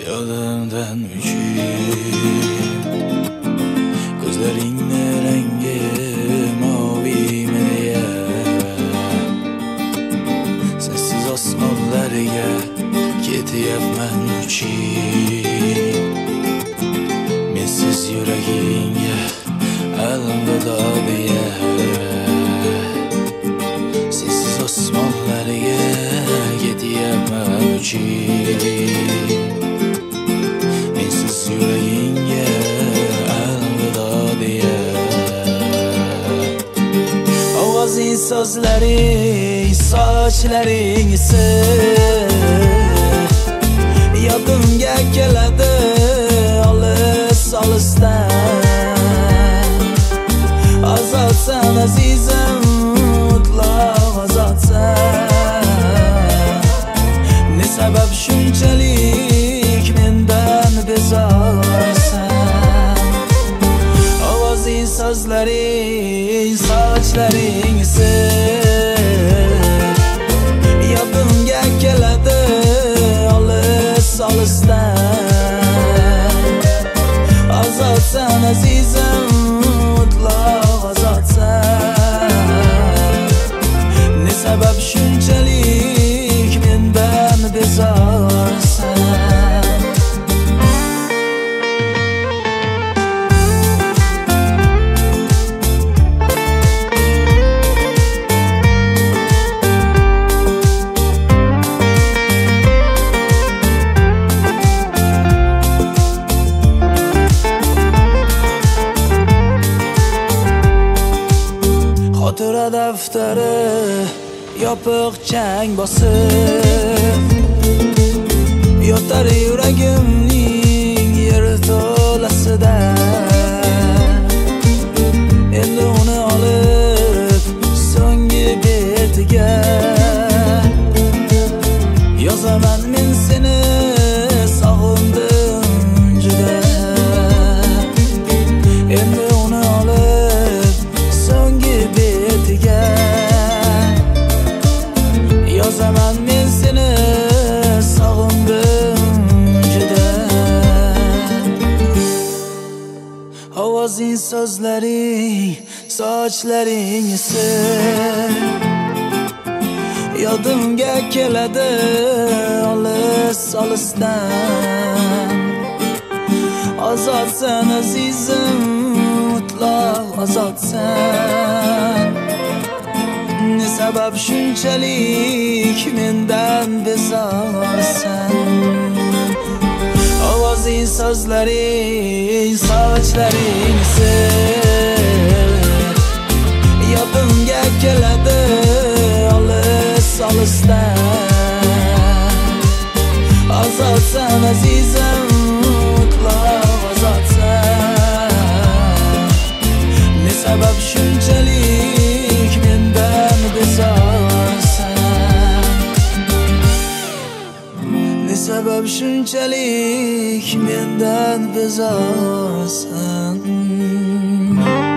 yodimdan uchib ko'zlaringni rangi moviymi deya sensiz osmonlarga ketyapman uchib mensiz yuragingga alvido deya sensiz osmonlarga ketyapman uchib mensiz yuragingga alvido deya ovozing so'zlaring sochlaring yodimga keladi olis olisdan ozodsan azizim mutlaq ozodsan ne sabab shunchalik mendan bezorsan ovozing so'zlaring sochlaring yodimga keladi olis olisdan ozodsan azizim mutlaq ozodsan ne sabab shunchalik mendan bezorsan xotira daftari yopiq chang bosib yotar yuragimning yerto'lasida endi uni olib so'nggi betiga yozaman men seni sog'indim juda endi uni olib so'nggi betiga yozaman men seni sog'indim juda ovozing so'zlaring sochlaring yodimga keladi olis olisdan ozodsan azizim mutlaq ozodsan ne sabab shunchalik mendan bezorsan ovozing so'zlaring sochlaring yodimga keladi olis olisdan ozodsan azizim mutlaq ozodsan ne sabab shunchalik mendan bezorsan ne sabab shunchalik mendan bezorsan